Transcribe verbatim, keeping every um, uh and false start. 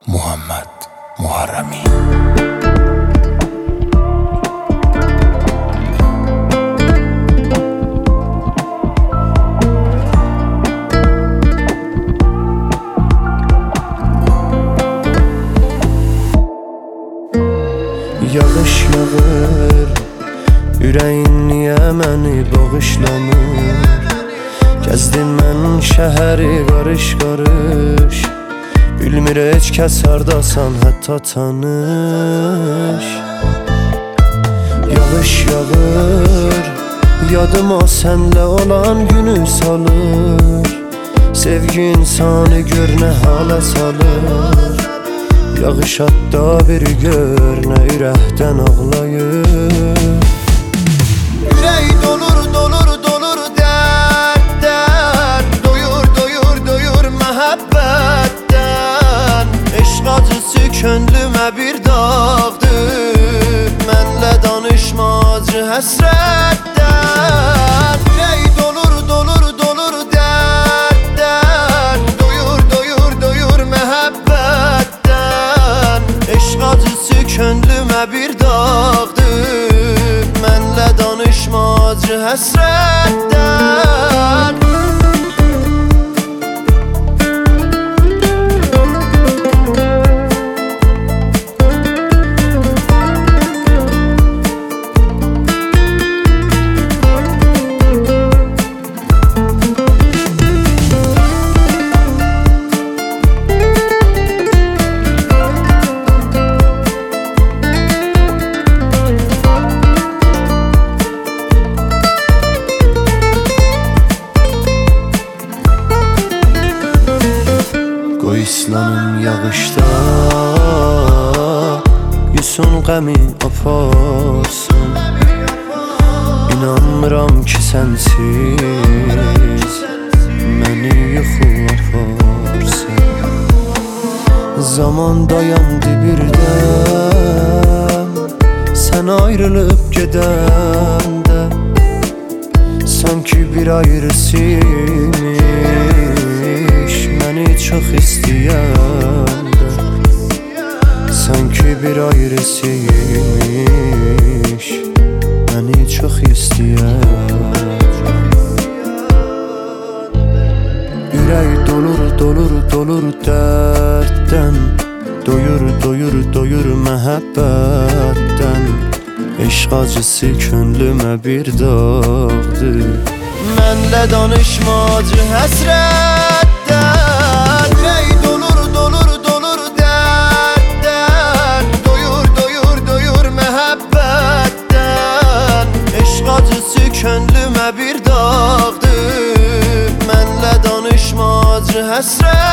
Muhammed Muharremi. Yağış yağır, ürəyin niyə məni bağışlamır? Gəzdim mən şəhəri qarış-qarış, bilmir heç kəs hardasan hətta tanış. Yağış yağır, yadıma sənlə olan günü salır, sevgi insanı gör nə hala salır. Yağış hatta bir gör nə ürəkdən ağlayır. Ürək dolur, dolur, dolur dərddən, doyur, doyur, doyur məhəbbətdən. Eşq acısı könlümə bir dağdır, mənlə danışma acı həsrətdən. Ürək dolur, dolur, dolur dərddən, doyur, doyur, doyur məhəbbətdən. Eşq acısı könlümə bir dağdır, mənlə danışma acı həsrətdən. Qoy islanım yağışda, yusun qəmi aparsın. İnanmıram ki sənsiz məni yuxu aparsın. Zaman dayandı birdən, sən ayrılıb gedəndə, sanki bir ayrısıymış məni çox istəyəndə. Sanki bir ayrısıymış məni çox istəyəndə. Ürək dolur, dolur, dolur dərddən, doyur, doyur, doyur məhəbbətdən. Eşq acısı könlümə bir dağdır, mənlə danışma acı həsrətdən. Ürək dolur, dolur, dolur dərddən, doyur, doyur, doyur məhəbbətdən. Eşq acısı könlümə bir dağdır, mənlə danışma acı həsrətdən.